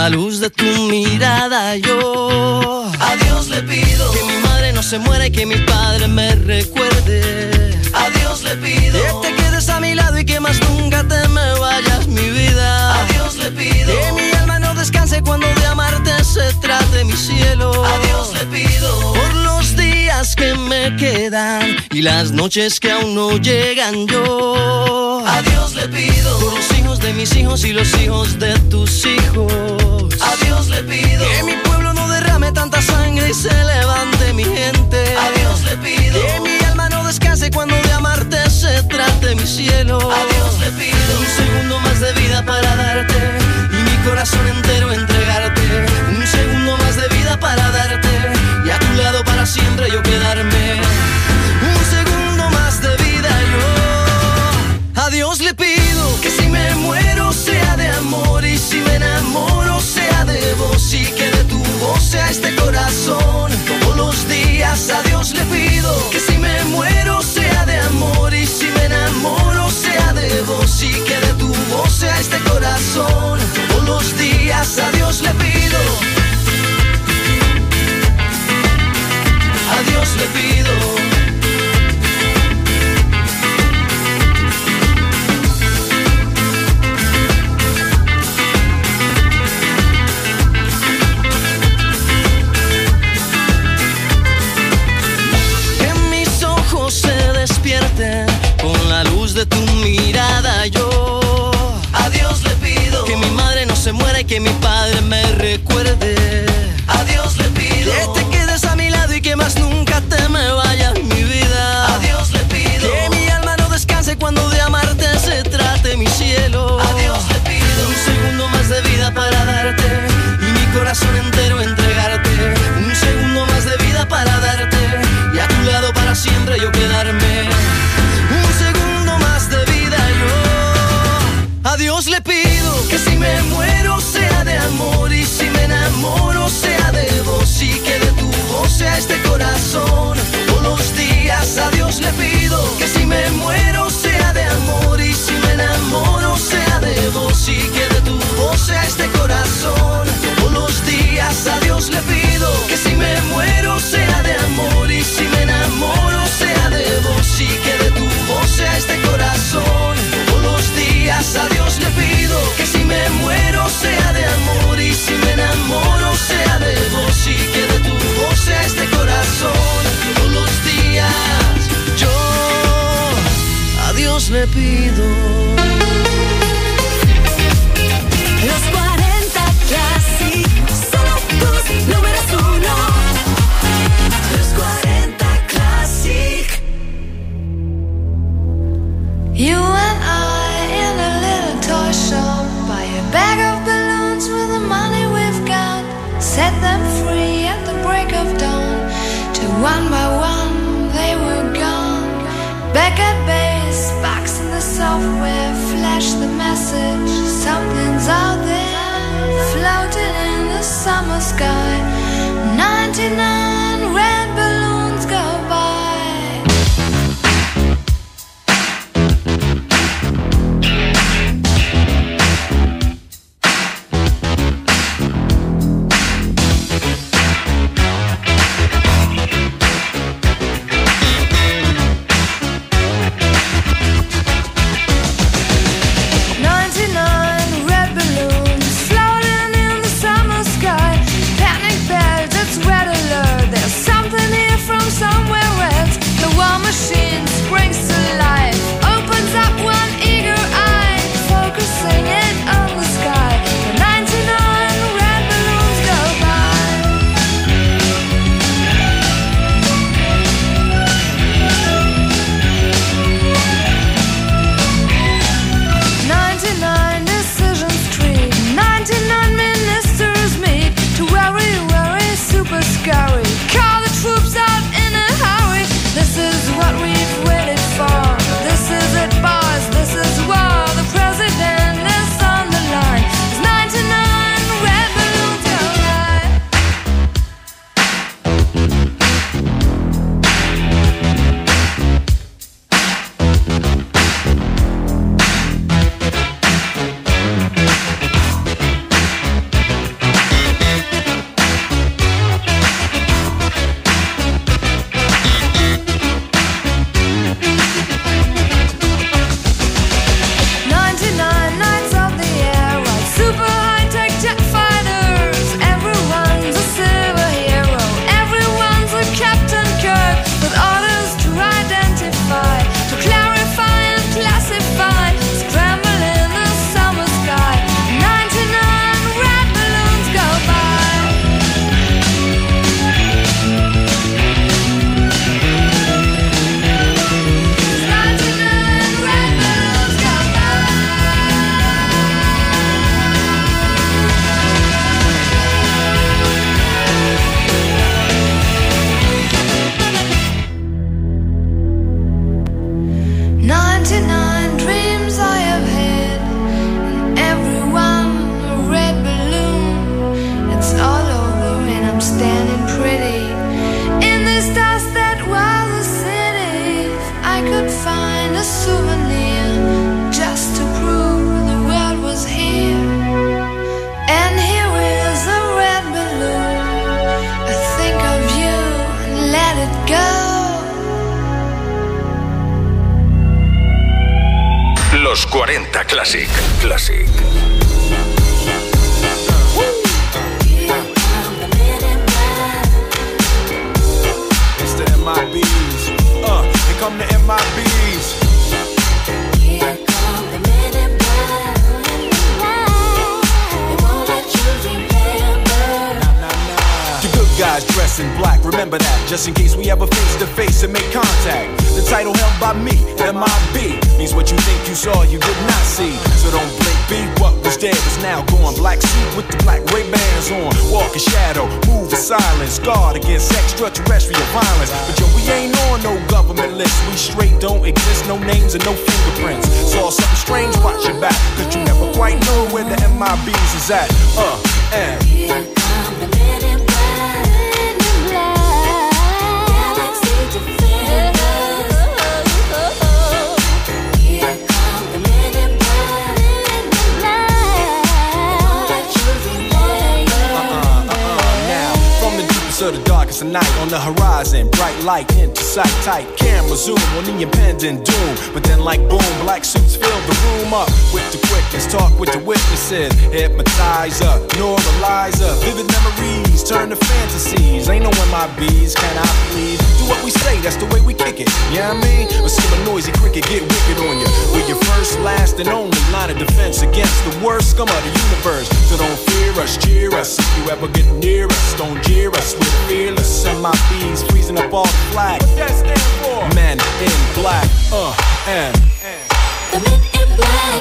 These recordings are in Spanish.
la luz de tu mirada yo a Dios le pido que mi madre no se muera y que mi padre me recuerde. A Dios le pido que te quedes a mi lado y que más nunca te me vayas, mi vida. A Dios le pido que mi alma no descanse cuando de amarte se trate, mi cielo. A Dios le pido por los días que me quedan y las noches que aún no llegan yo. A Dios le pido por los hijos de mis hijos y los hijos de tus hijos. A Dios le pido que mi pueblo no derrame tanta sangre y se levante mi gente. A Dios le pido que mi alma no descanse cuando de amarte se trate, mi cielo. A Dios le pido un segundo más de vida para darte y mi corazón entero entregarte. Un segundo más de vida para darte y a tu lado para siempre yo quedarme. Un segundo más de vida yo a Dios le pido que si me muero sea de amor y si me enamoro sea de vos y que de tu voz sea este corazón. Todos los días a Dios le pido que si me muero sea de amor y si me enamoro sea de vos y que de tu voz sea este corazón. Todos los días a Dios le pido. A Dios le pido. Con la luz de tu mirada yo a Dios le pido que mi madre no se muera y que mi padre me recuerde. A Dios le pido que te quedes a mi lado y que más nunca te me vayas, mi vida. A Dios le pido que mi alma no descanse cuando de amarte se trate, mi cielo. A Dios le pido un segundo más de vida para darte y mi corazón entero entregarte. Un segundo más de vida para darte y a tu lado para siempre yo quedarme. A Dios le pido que si me muero sea de amor y si me enamoro sea de vos y que de tu voz sea este corazón. Todos los días a Dios le pido que si me muero sea de amor y si me enamoro sea de vos y que de tu voz sea este corazón. Todos los días a Dios le pido que si me muero sea de amor y si me enamoro sea de vos y que de tu voz sea este corazón. Todos los días a Dios le pido que si me muero sea de amor y si me enamoro sea de vos y que de tu voz sea este corazón. Todos los días yo a Dios le pido. Los 40 Classic, solo tus números uno. Los 40 Classic. You and I in a little toy shop, buy a bag of balloons with the money we've got, set them free at the break of dawn, till one by one they were gone. Back at base, box in the software, flash the message, something's out there, floating in the summer sky. 99 red balloons go by. Red alert, jet fighters. Everyone's a silver hero. Everyone's a Captain Kirk with orders to identify, to clarify and classify. Scramble in the summer sky. 99 red balloons go by. 99 red balloons go by. 99 dreams I have had, and every one a red balloon. It's all over and I'm standing pretty in this dust that was the city. If I could find a souvenir just to prove the world was here, and here is a red balloon. I think of you and let it go. Los 40 Classic. Classic. It's the MIBs. Here come the MIBs. Here come the men in black. They won't let you remember. The good guys dress in black, remember that, just in case we ever face to face and make contact. The title held by me, MIB, means what you think you saw, you did not see. So don't blink, be what was dead is now gone. Black suit with the black Ray-Bans on, walk in shadow, move in silence, guard against extraterrestrial violence. But yo, we ain't on no government list, we straight don't exist, no names and no fingerprints. Saw something strange, watch your back, cause you never quite know where the MIBs is at. And Here come the men in black. Galaxy defenders. Here come the men in black. They won't let you remember. now, from the deepest of the darkest of night, on the horizon, bright light into sight, tight camera zoom on the impending doom. But then like boom, black suits fill the room up with the quickness, talk with the witnesses, hypnotizer, neuralizer, vivid memories turn to fantasies. Ain't no MIBs, can I please? Do what we say, that's the way we kick it, you know what I mean? Or see a noisy cricket get wicked on you. We're your first, last, and only line of defense against the worst scum of the universe. So don't fear us, cheer us. If you ever get near us, don't jeer us. We're fearless, MIBs freezing up all the flag. What that stand for? Men in black, and The men in black.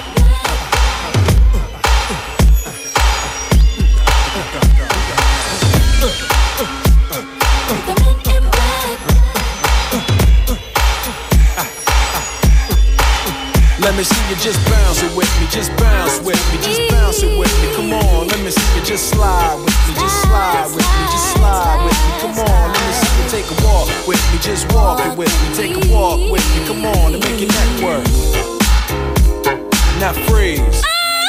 The men in black. let me see you just bounce it with me, just bounce with me, just bounce it with me. Come on, let me see you just slide with me, just slide with me, just slide with me. Come on, let me see you take a walk with me, just walk it with me, take a walk with me. Come on, and make your neck work. Now freeze.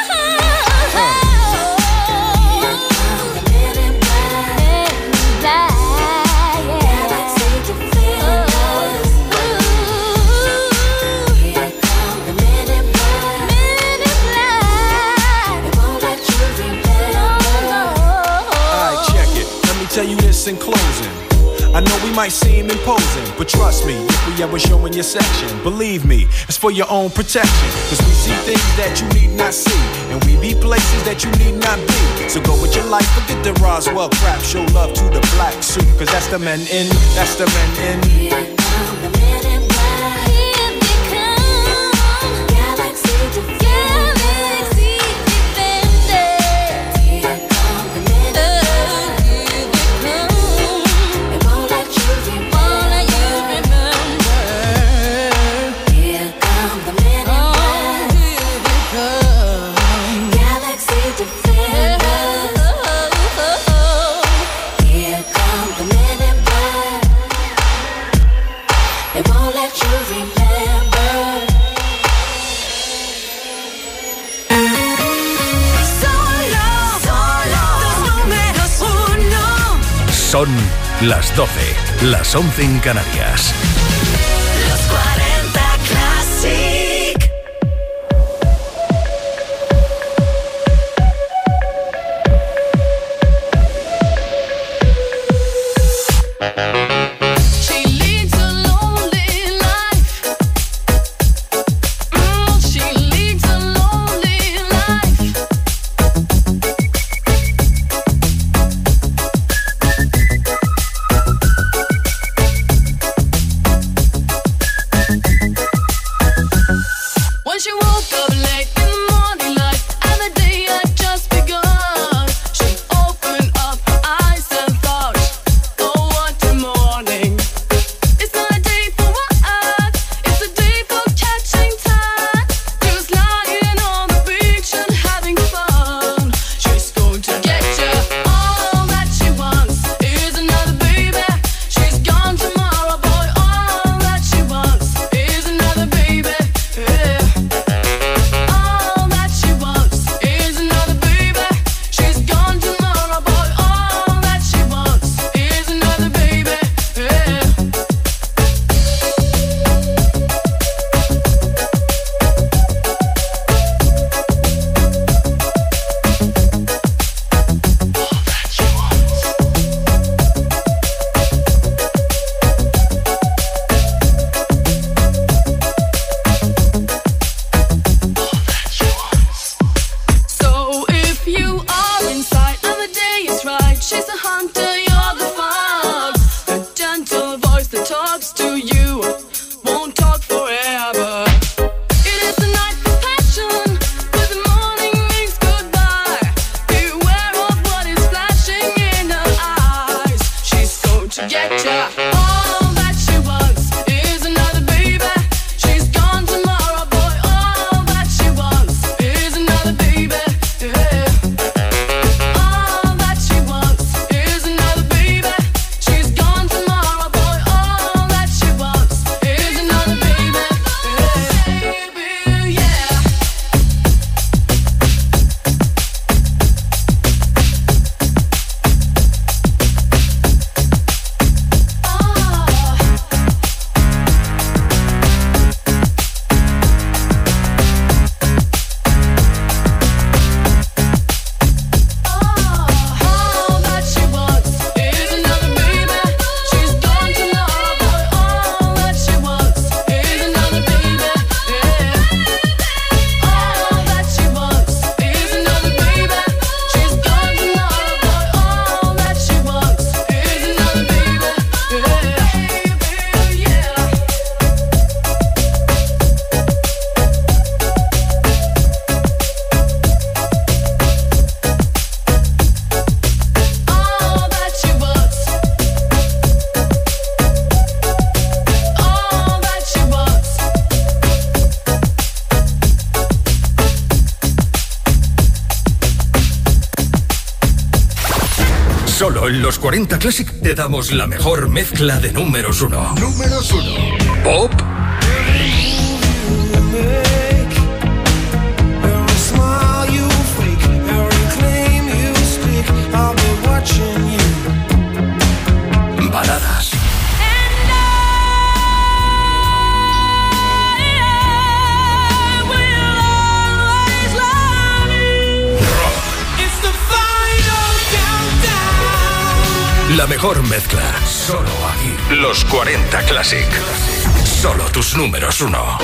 Tell you this in closing, I know we might seem imposing, but trust me, if we ever show in your section, believe me, it's for your own protection. Cause we see things that you need not see, and we be places that you need not be. So go with your life, forget the Roswell crap, show love to the black suit, cause that's the men in, that's the men in. Here come the men in black. Here they come. Galaxy defenders. Here come the men in black. Son las 12, las 11 en Canarias. Los 40 Classic. She's the hunter, you're the fox. A gentle voice that talks to you won't talk forever. It is the night for passion, but the morning means goodbye. Beware of what is flashing in her eyes. She's going to get ya. All that she wants is another baby. She's gone tomorrow, boy. All that she wants is another baby. Yeah. All that she wants is another baby. She's gone tomorrow, boy. All that she wants is another baby. Baby, yeah. All that she wants is another baby. She's gone tomorrow, boy. All that she wants is another baby. Yeah. All that she wants is another baby. She's gone tomorrow, boy. All that she wants is another baby. Yeah. All that she wants. All that she wants. Solo en los 40 Classic te damos la mejor mezcla de números 1. Números 1. Pop. Baladas. La mejor mezcla. Solo aquí. Los 40 Classic. Solo tus números 1.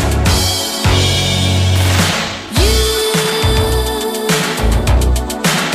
You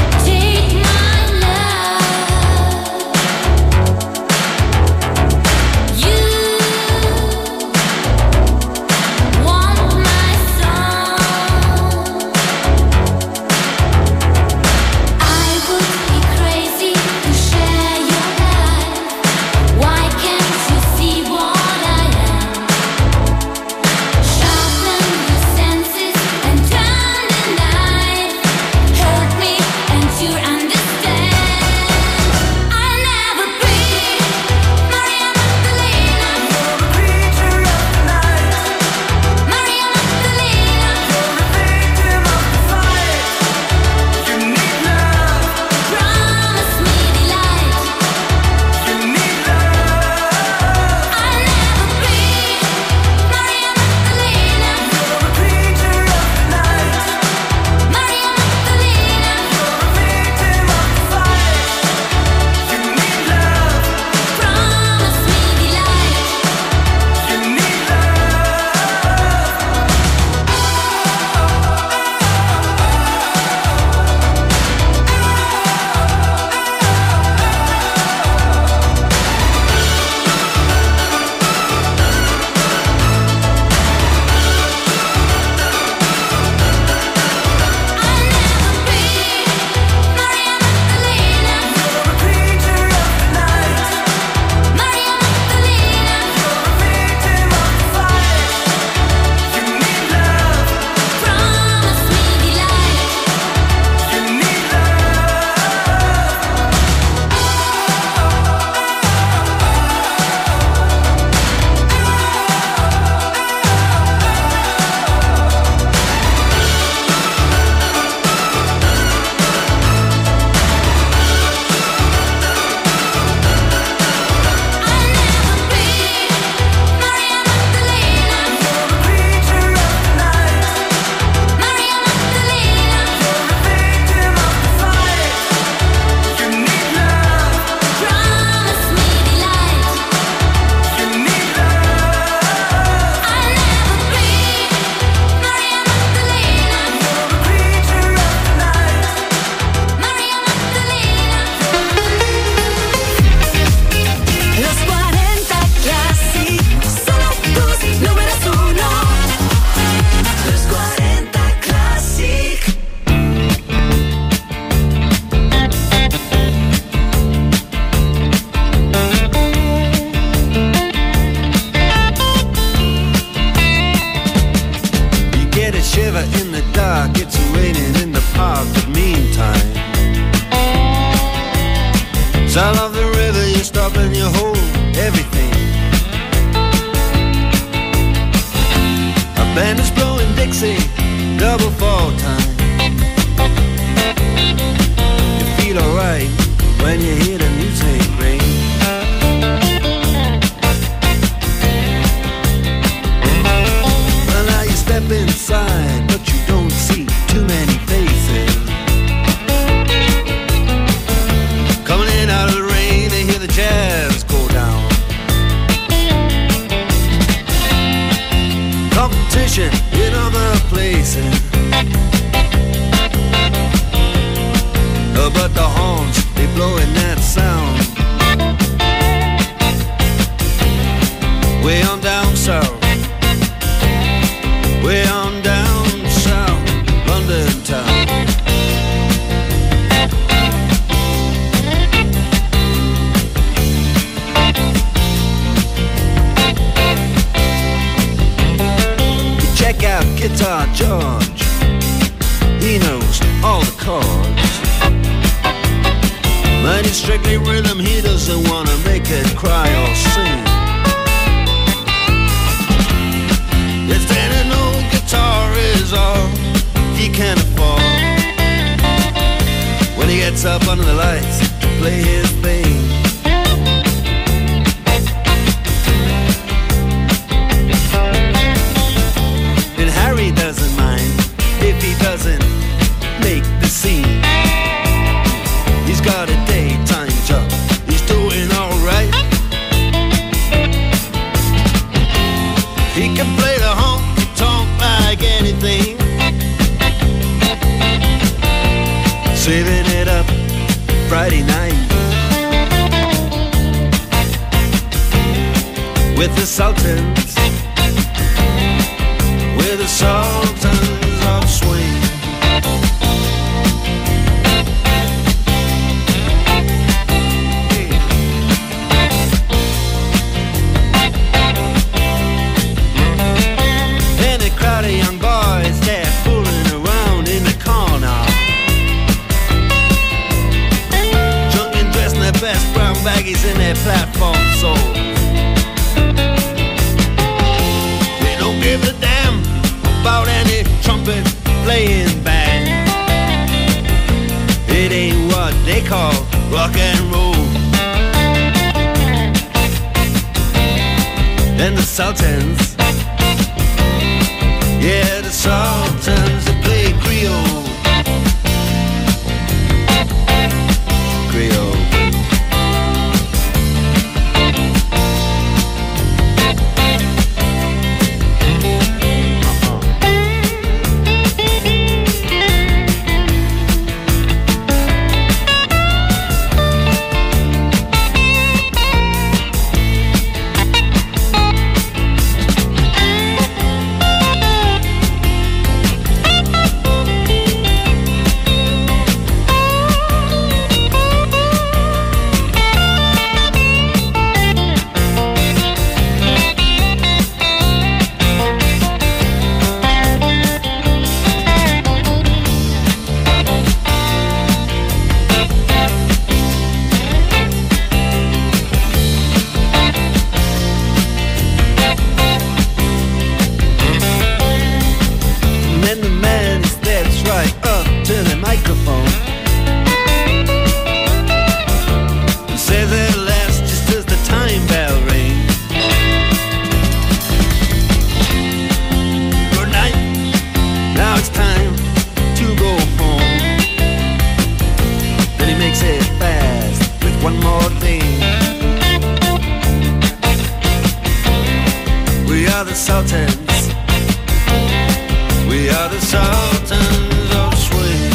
Band is blowing Dixie, double fall time. You feel alright when you hear the music ring. Well, now you step inside, but you don't see too many faces. Coming in out of the rain, they hear the jazz go down. Competition in other places, but the horns, they blowing that sound. Way on down south, way on down south, London town. You check out Guitar George, he knows all the chords. But it's strictly rhythm, he doesn't wanna make it cry or sing. If then an old guitar is all he can afford, when he gets up under the lights to play his thing. And Harry doesn't mind if he doesn't make the scene. He's got a daytime job, he's doing alright. He can play the honky-tonk like anything, saving it up Friday night with the Sultans, with the Sultans of Swing. Crowd of young boys, they're fooling around in the corner, drunk and dressed in their best brown baggies in their platform soles. They don't give a damn about any trumpet playing band. It ain't what they call rock and roll. And the Sultans, yeah, the Sultans, they play Creole. Creole. Sultans, we are the Sultans of Swing.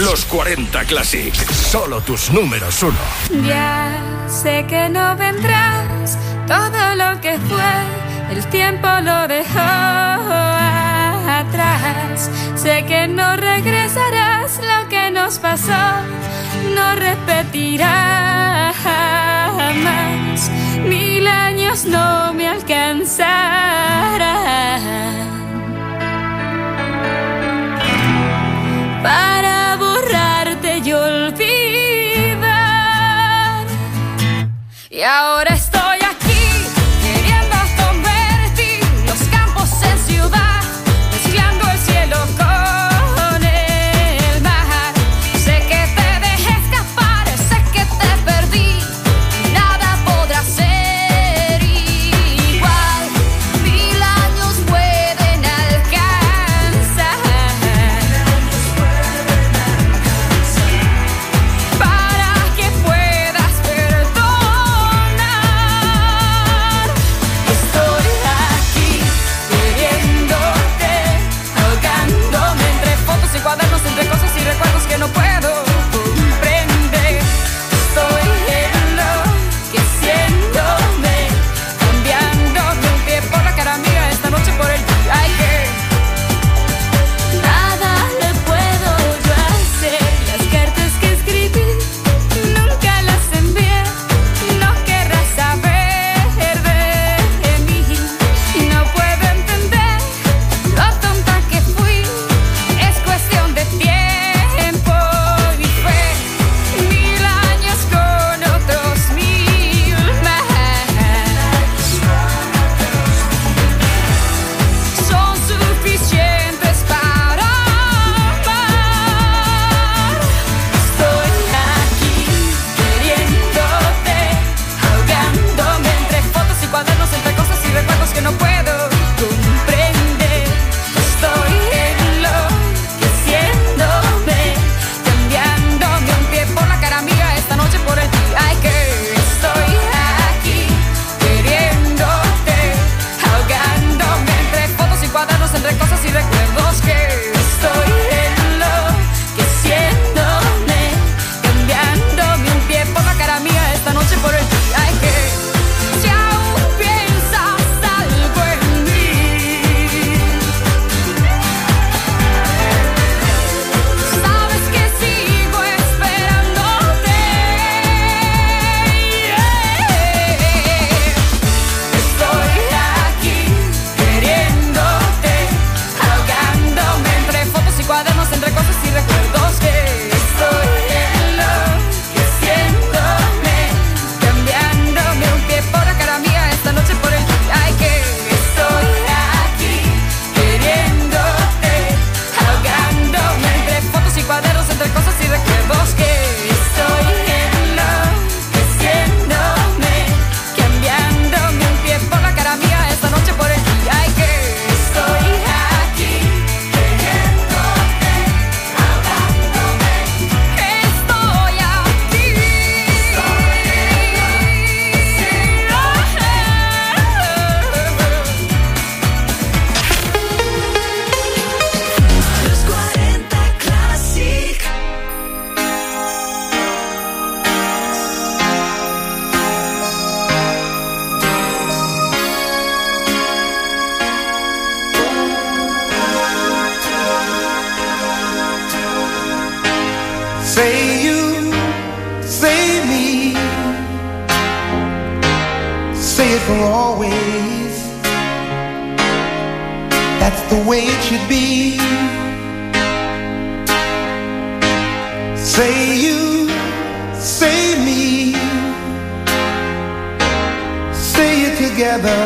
Los 40 Classic. Solo tus números uno. Ya sé que no vendrás. Todo lo que fue, el tiempo lo dejó atrás. Sé que no regresarás. Lo que nos pasó no repetirá jamás. 1000 años no me alcanzarán para borrarte y olvidar. Y ahora estoy aquí queriendo convertir los campos en ciudad, mezclando el cielo con el mar. Sé que te dejé escapar, sé que te perdí y nada podrá ser igual. 1000 años pueden alcanzar para que puedas perdonar. Estoy aquí queriéndote, ahogándome entre fotos y cuadernos, entre cosas y recuerdos que no puedo comprender. Estoy enloqueciéndome, cambiándome un pie por la cara mía esta noche por el ay que nada le puedo yo hacer. Las cartas que escribí nunca las envié. No querrás saber de mí. No puedo entender lo tonta que fui. Es cuestión de tiempo y fe. 1000 años con otros 1000 más son suficientes para amar. Estoy aquí queriéndote, ahogándome entre fotos y cuadernos, entre cosas y recuerdos que no puedo comprender. Estoy enloqueciéndome, cambiándome un pie por la cara mía esta noche por el ay que estoy aquí queriéndote, ahogándome entre fotos y cuadernos, entre cosas y recuerdos que estoy enloqueciéndome, cambiándome un pie por la cara mía esta noche por el ay que si aún piensas algo en mí, sabes que sigo esperándote. Estoy aquí queriéndote, ahogándome entre fotos y cuadernos, entre cosas y recuerdos que estoy enloqueciéndome, cambiándome un pie por la cara mía esta noche por el ay que estoy aquí queriéndote, ahogándome entre fotos y cuadernos, entre cosas y recuerdos que estoy enloqueciéndome, cambiándome un pie por la cara mía esta noche por el ay que estoy aquí queriéndote, ahogándome. Estoy aquí. Los 40 Classic. Say you, say me, say it for always. That's the way it should be. Say you, say me, say it together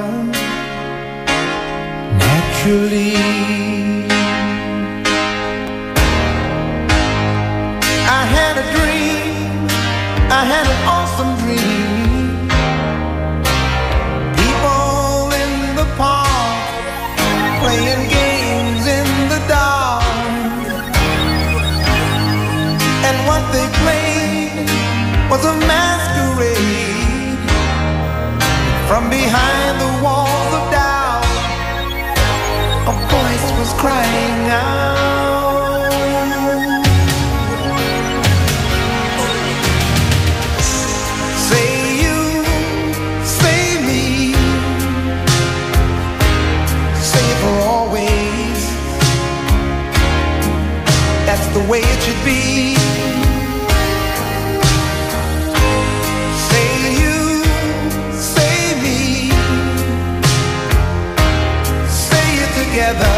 naturally. I had a dream, I had an awesome dream. People in the park playing games in the dark, and what they played was a masquerade. From behind the walls of doubt, a voice was crying. the way it should be. Say you, say me, say it together,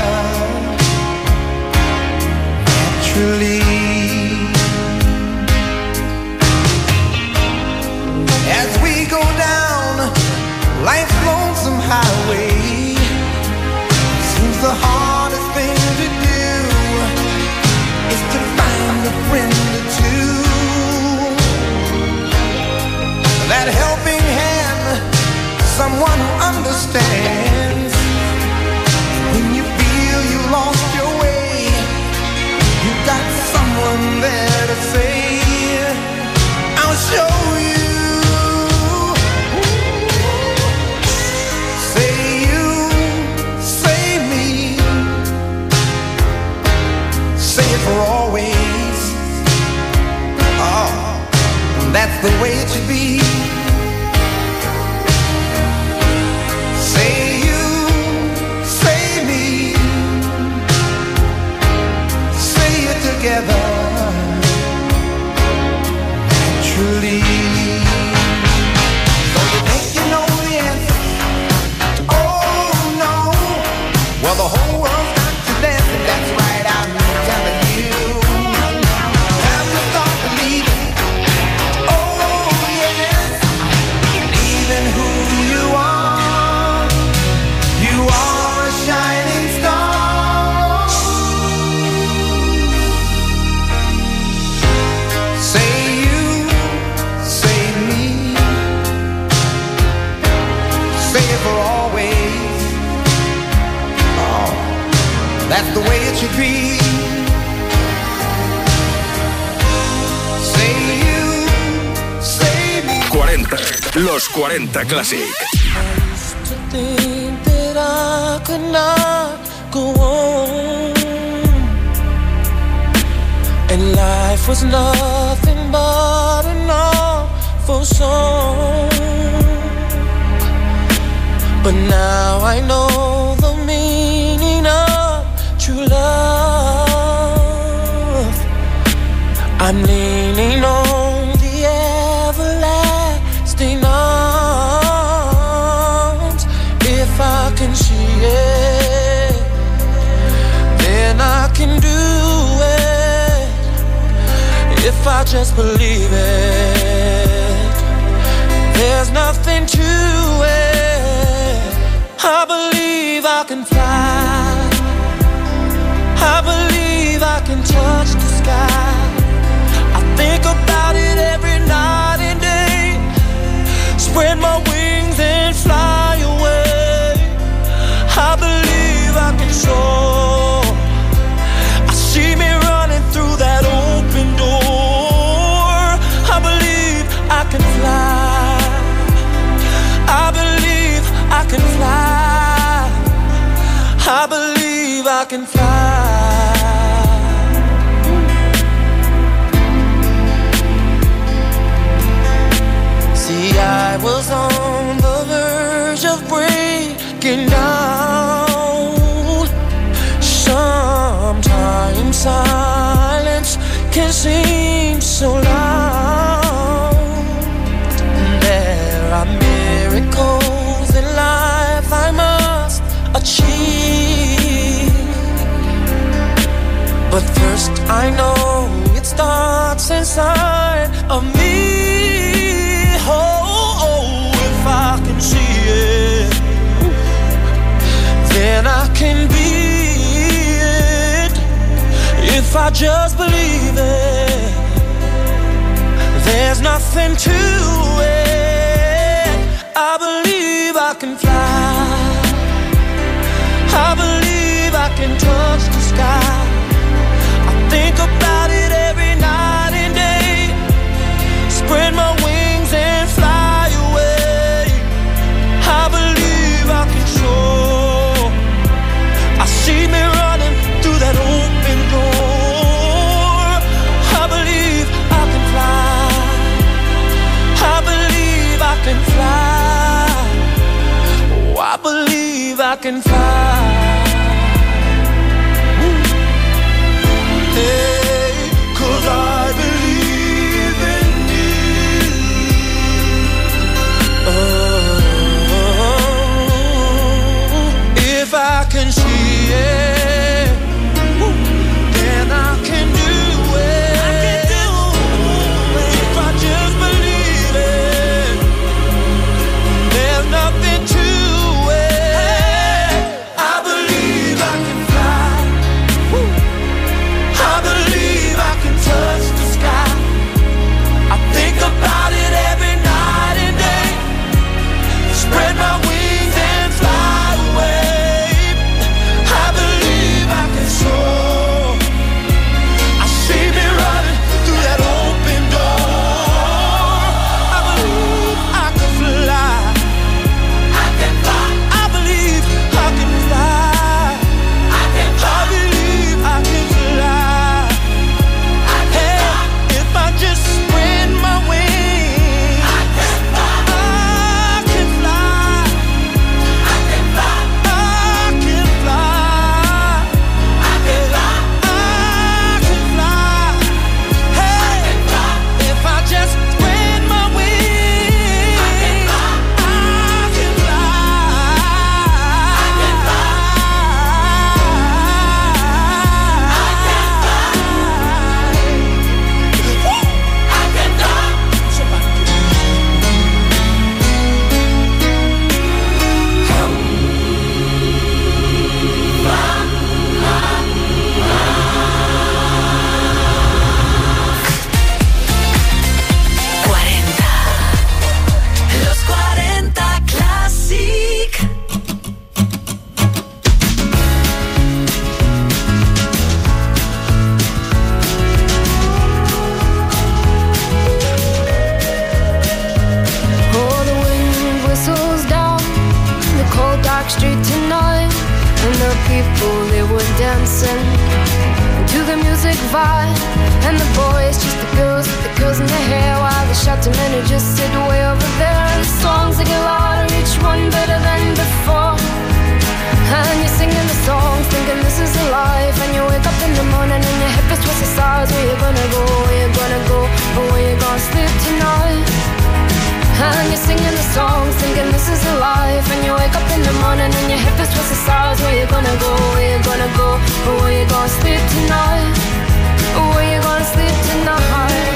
naturally. As we go down life's lonesome highway, seems the hardest thing to do is to find a friend or two. That helping hand, someone who understands. When you feel you lost your way, you got someone there to say, I'll show you. Say you, say me, say it for always. Oh, that's the way it should be. Say you, say me, say it together, naturally. So you think you know the answer? Oh no. Well, the whole world's got to dance, and that's right, I'm telling you. Time to start believing. Oh yes, believing who you are. You are a shining star. Say you, say me, say it for always. Oh, that's the way it should be. Say you, say me. 40. Los 40 Classic. To think that I could not go on, and life was nothing but an awful song. But now I know the meaning of true love. I'm leaning on the everlasting arms. If I can see it, then I can do it. If I just believe it, there's nothing to it. I believe I can fly. I believe I can touch the sky. I think about it every night and day. Spread my wings and fly away. I believe I can soar. I see me running through that open door. I believe I can fly. I believe I can fly. I believe I can fly. See, I was on the verge of breaking down. Sometimes silence can seem so loud. There are miracles in life I must achieve. But first I know it starts inside of me. Oh, if I can see it, then I can be it. If I just believe it, there's nothing to it. I believe I can fly. I believe I can touch the sky. I think about it every night and day. Spread my wings and fly away. I believe I can soar. I see me running through that open door. I believe I can fly. I believe I can fly. Oh, I believe I can fly. Hey, fight. And the boys just the girls with the girls in their hair, while the shouting men who just sit way over there. And the songs they get louder, each one better than before. And you're singing the songs, thinking this is a life. And you wake up in the morning and your head feels twisted sides. Where you gonna go, where you gonna go, or where you gonna sleep tonight? And you're singing the songs, thinking this is a life. And you wake up in the morning and your head feels twisted sides. Where you gonna go, where you gonna go, or where you gonna sleep tonight? Or where you gonna sleep tonight?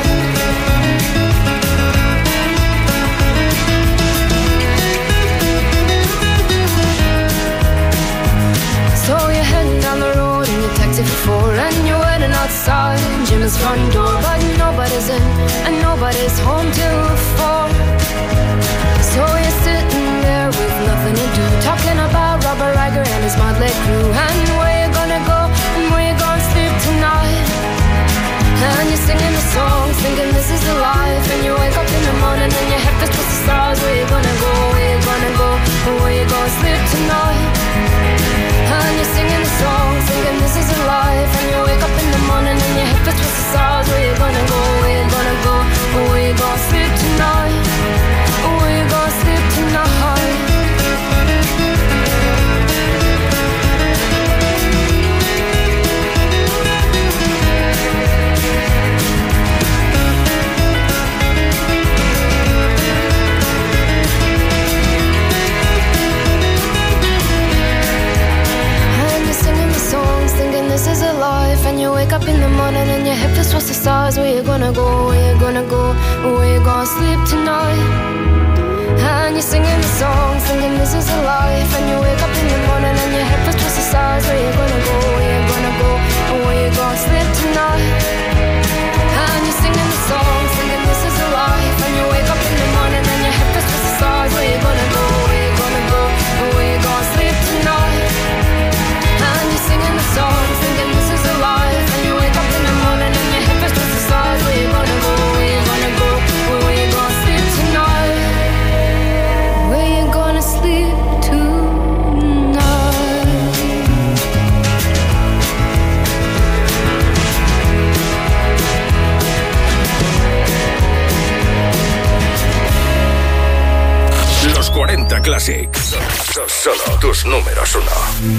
So you're heading down the road in your taxi for 4, and you're waiting outside Jim's front door, but nobody's in and nobody's home till 4. So you're sitting there with nothing to do, talking about Robert Riger and his motley crew, and where you gonna go and where you gonna sleep tonight. And you're singing the songs, thinking this is a life. And you wake up in the morning and your head feels twisted stars. Where you gonna go, where you gonna go, or where you gonna sleep tonight? And you're singing the songs, thinking this is a life. And you wake up in the morning and your head feels twisted stars. Where you gonna go, where you gonna go, or where you gonna sleep tonight? Or where you gonna sleep tonight? Songs, thinking this is a life. And you wake up in the morning and your head feels towards the stars. Where you gonna go, where you gonna go, where you gonna sleep tonight? And you're singing the songs, thinking this is a life. And you wake up in the morning and your head feels towards the stars. Where you gonna go, where you gonna go, where you gonna sleep tonight? And you're singing the songs, thinking this is a life. And you wake up in the morning and your head feels towards the stars. Where you gonna go, where you gonna go, where you gonna sleep tonight? And you're singing the songs, thinking this is a life. And you wake up in the morning and your head feels towards the stars. Where you gonna go, where you gonna go, where you gonna sleep tonight? Where you gonna sleep tonight? Los 40 Classic. Solo tus números 1.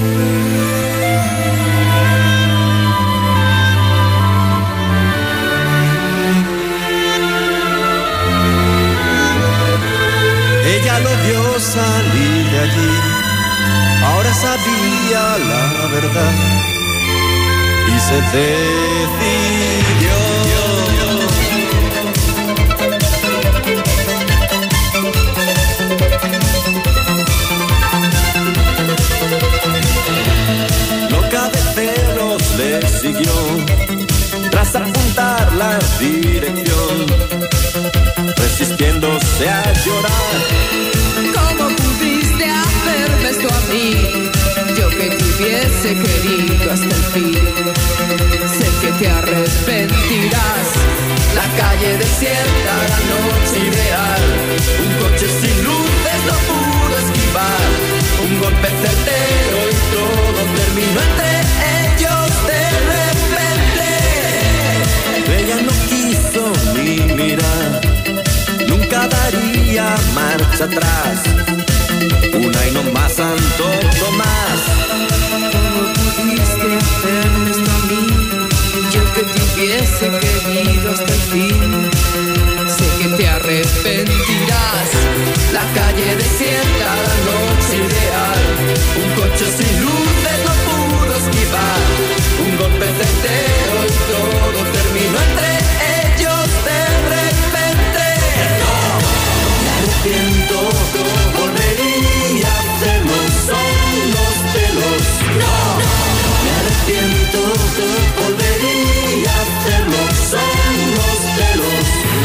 Ella lo vio salir de allí, ahora sabía la verdad y se decidió. Loca de celos le siguió, tras apuntar la dirección, resistiéndose a llorar. ¿Cómo pudiste hacerme esto a mí? Yo que te hubiese querido hasta el fin. Sé que te arrepentirás. La calle desierta, la noche ideal, un coche sin luces no pudo esquivar, un golpe certero y todo terminó entre ellos de repente. Ella no quiso ni mirar, nunca daría marcha atrás, una y no más Santo Tomás. ¿Cómo pudiste hacerme esto a mí? Yo que te hubiese querido hasta el fin. Sé que te arrepentirás. La calle desierta, la noche ideal, un coche sin luces no pudo esquivar, un golpe certero y todo terminó entre ellos de repente. Me arrepiento, volvería a hacerlo, son los celos. Me arrepiento, volvería a hacerlo, son los celos.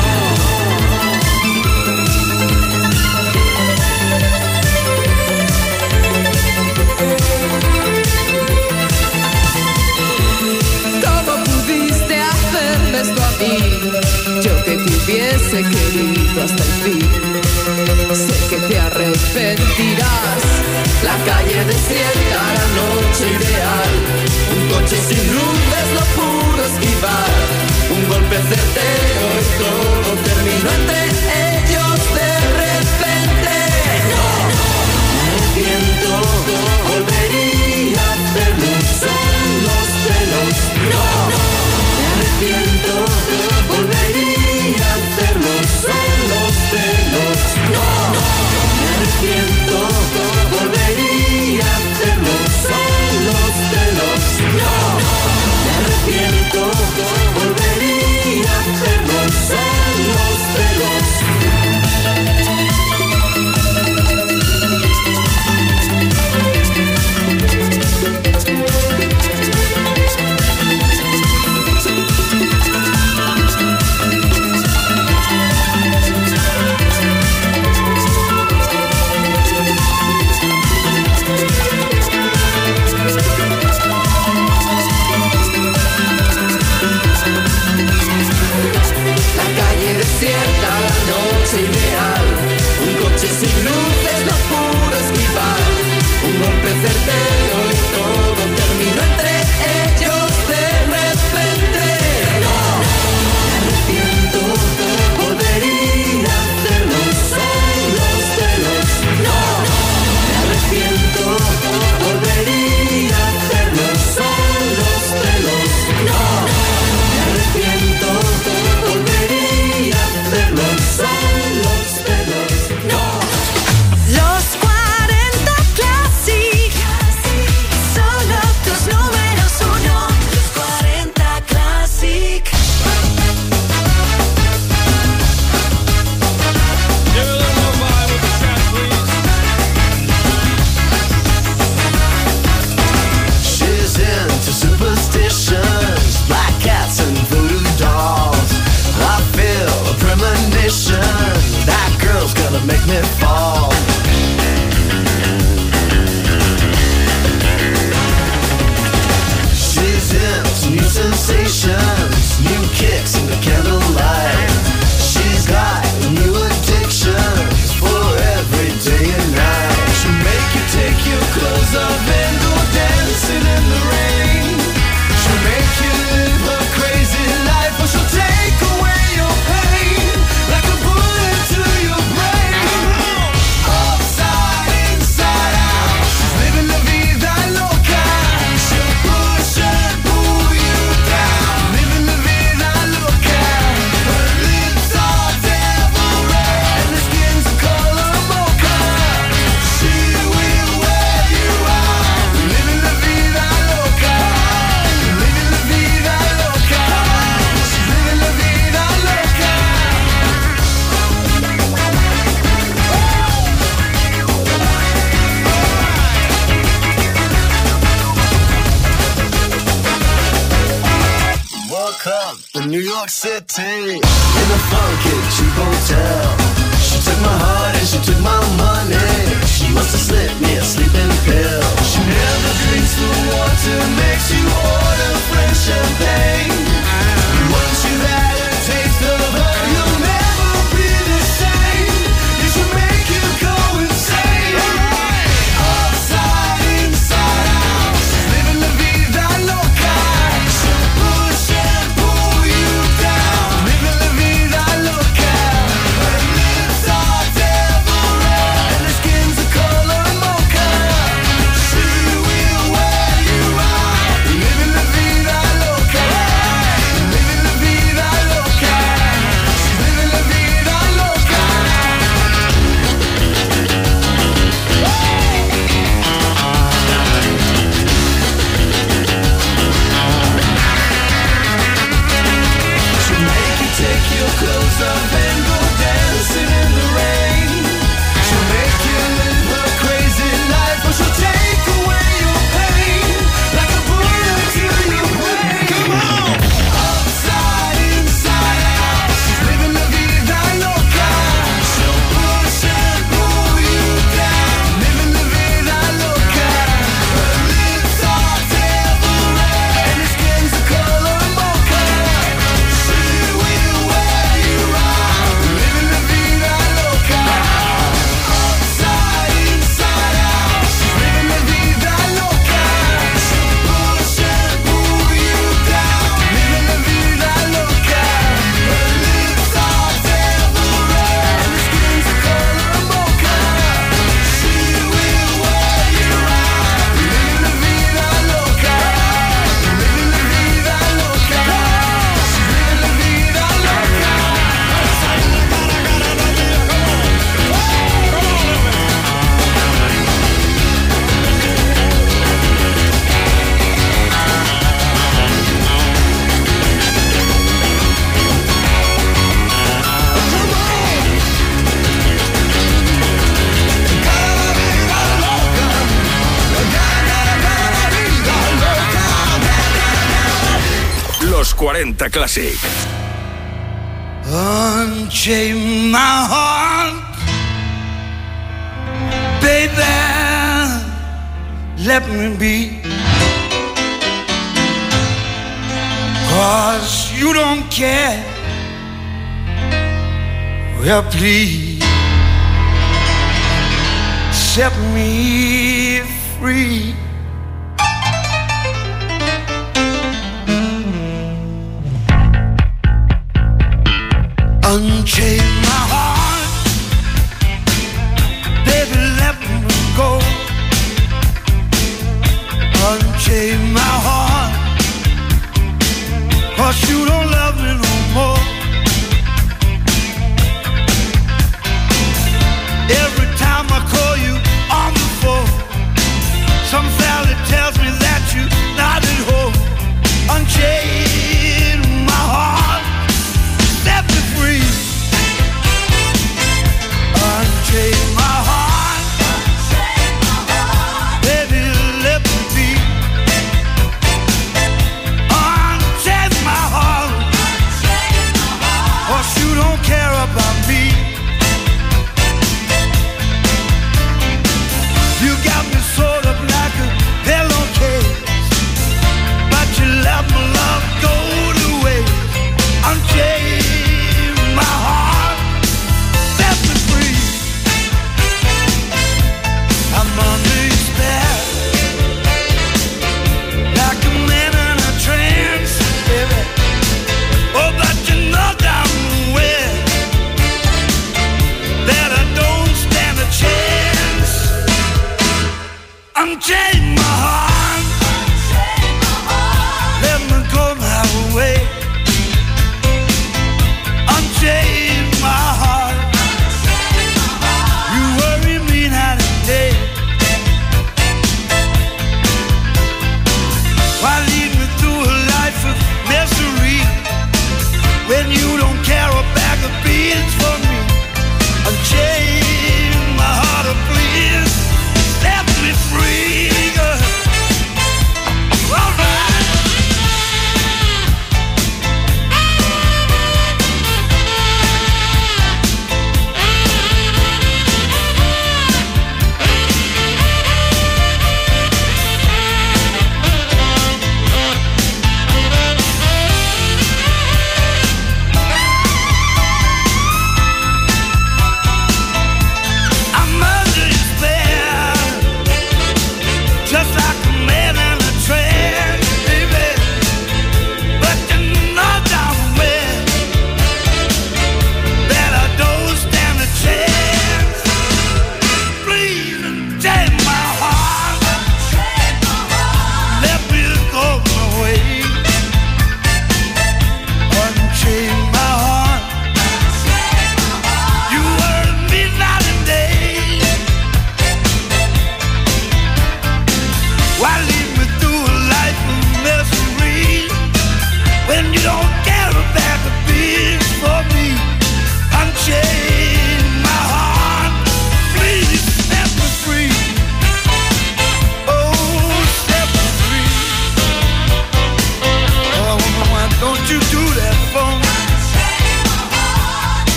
¿Cómo pudiste hacerme esto a mí? Yo que te hubiese querido hasta el fin. Sé que te arrepentirás. La calle desierta, la noche ideal, un coche sin luces no pudo esquivar. sensations, new kicks in the candlelight. She's got new addictions for every day and night. She'll make you take your clothes off and go dancing in the rain. She'll make you live her crazy life, or she'll take away your pain like a bullet to your brain. Upside, inside out, she's living la vida loca. She'll push and pull you down, living la vida loca. Her lips are devil red and her skin's a color mocha. She will wear you out, living la vida loca. Living la vida loca. She's living la vida loca. Welcome to New York City, in a funky cheap hotel. She took my heart and she took my money. She must have slipped me a sleeping pill. She never drinks the water, makes you order French champagne. Once you've had a taste of her, you'll never be the same. You should make you go insane. Upside, inside out, she's living la vida loca. She'll push and pull you down, living la vida loca. Her lips are devil red and her skin's a color mocha. She will wear you out, living la vida loca. Living la vida loca. She's living la vida loca. She'll make you take your clothes off and go dancing in the rain. She'll make you live her crazy life, or she'll take away your pain like a bullet to your brain. Come on! Upside, inside out, she's living la vida loca. She'll push and pull you down, living la vida loca. Her lips are devil red and her skin's a color mocha. She will wear you out, living la vida loca. Upside, inside out, she's living la vida loca. She'll push and pull you down, living la vida loca. Her lips are devil red and her skin's a color mocha. She will wear you out, living la vida loca. Living la vida loca. She's living la vida loca. Los 40 Classic. Unchain my heart, baby, let me be. 'Cause you don't care. Well, please set me free. Unchain my heart, baby, let me go. Unchain my heart, 'cause you don't love me no more. Every time I call you on the phone, some fella tells me that you're not at home. Unchain my heart, set me free. Unchain my heart, baby, let me be. Unchain my heart, 'cause you don't care about me. You got me sort of like a pillow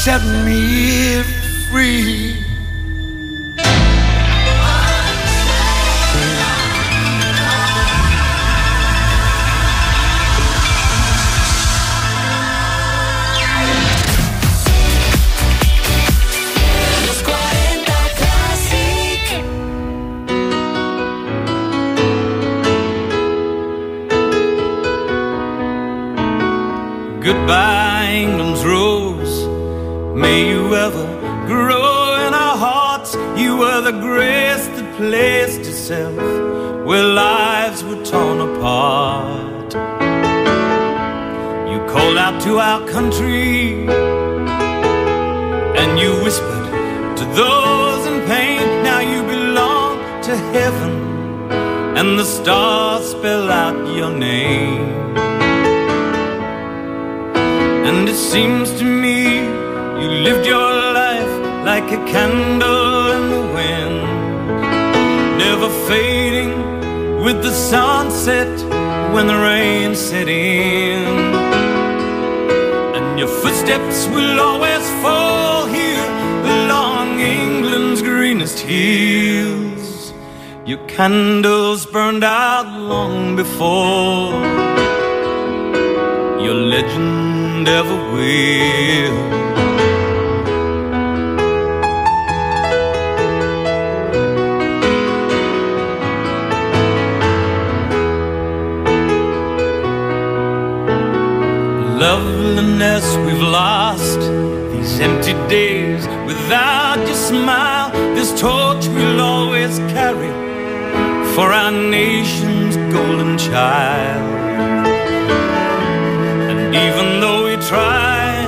set me free. Los 40 Classic. Goodbye, England's rose. May you ever grow in our hearts. You were the grace that placed itself where lives were torn apart. You called out to our country and you whispered to those in pain. Now you belong to heaven and the stars spell out your name. And it seems to me you lived your life like a candle in the wind, never fading with the sunset when the rain set in. And your footsteps will always fall here along England's greenest hills. Your candles burned out long before your legend ever will. Loveliness we've lost, these empty days without your smile. This torch we'll always carry for our nation's golden child. And even though we try,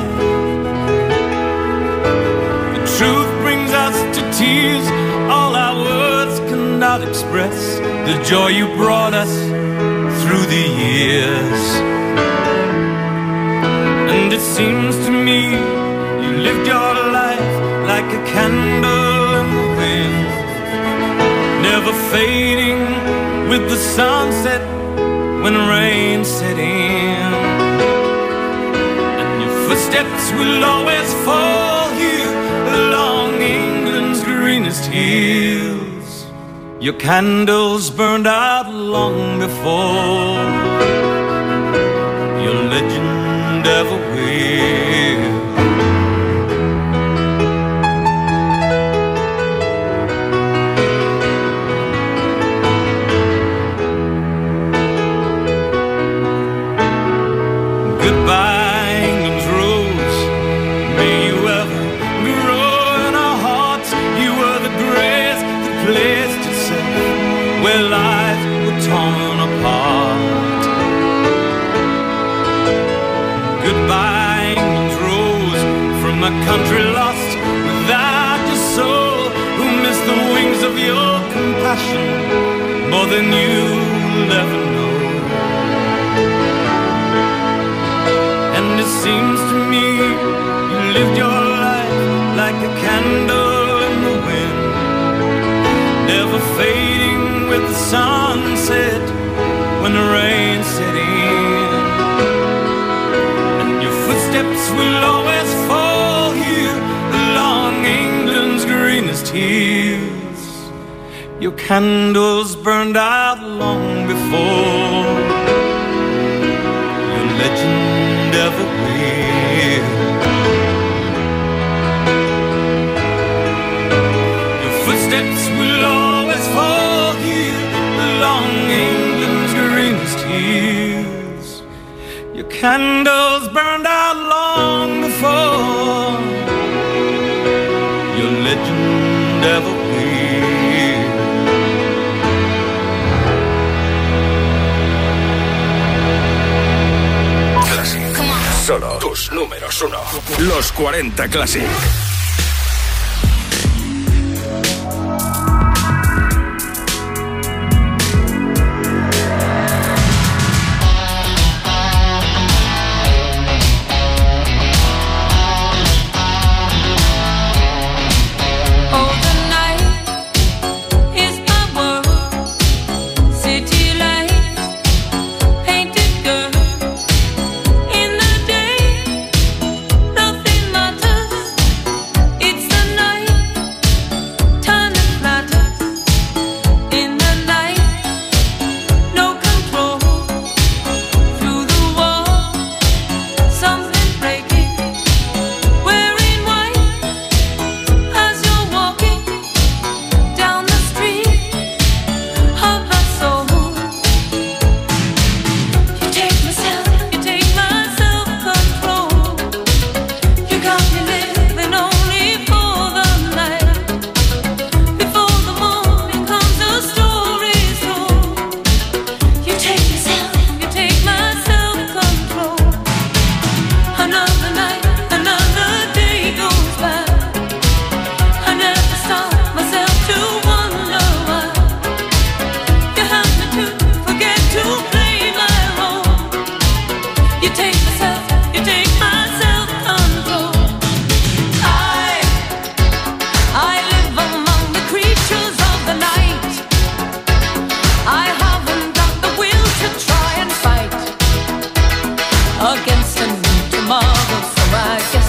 the truth brings us to tears. All our words cannot express the joy you brought us through the years. And it seems to me you lived your life like a candle in the wind, never fading with the sunset when rain set in. And your footsteps will always fall here along England's greenest hills. Your candles burned out long before your legend ever will. Goodbye, England's rose. May you ever grow in our hearts. You were the grace that placed itself where lives were torn apart. Goodbye, England's rose, from a country lost without your soul, who missed the wings of your compassion more than you'll ever know. And it seems to me you lived your life like a candle in the wind, never fading with the sunset when the rain set in. And your footsteps will always fall here along England's greenest hills. Your candles burned out long before your legend ever will. Your footsteps will always fall here along England's greenest hills. Your candles burned out long before your legend ever will. Solo tus números uno. Los 40 Classic. In the day, nothing matters.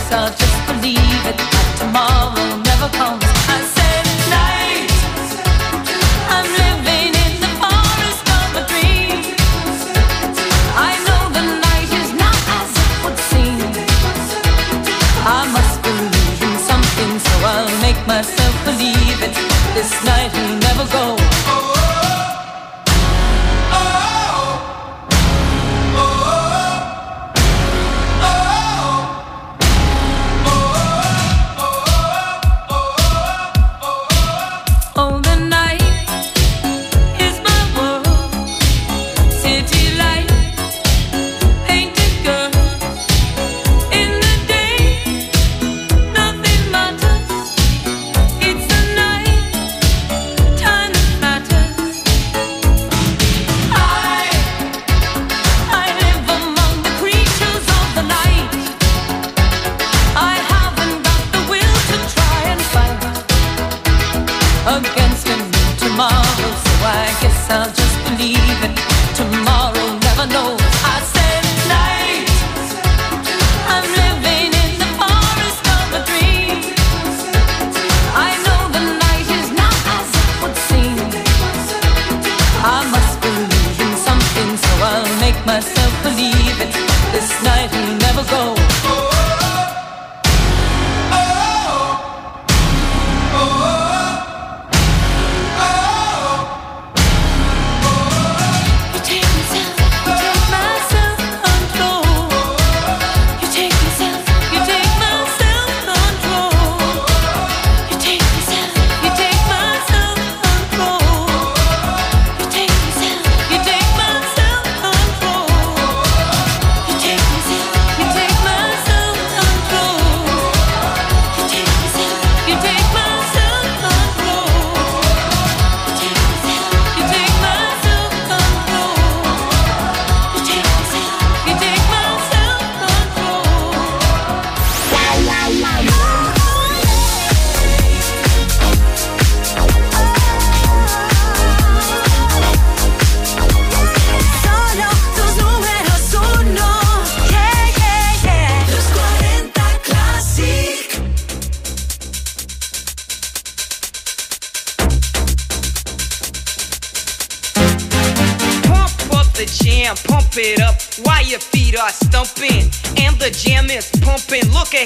I'll just believe it, that tomorrow never comes. I said night, I'm living in the forest of a dream. I know the night is not as it would seem. I must believe in something, so I'll make myself believe it. This night will never go. I'll just believe it. Tomorrow never knows. I said night, I'm living in the forest of a dream. I know the night is not as it would seem. I must believe in something, so I'll make myself believe it. This night will never go. Pump it up while your feet are stumping and the jam is pumping. Look ahead.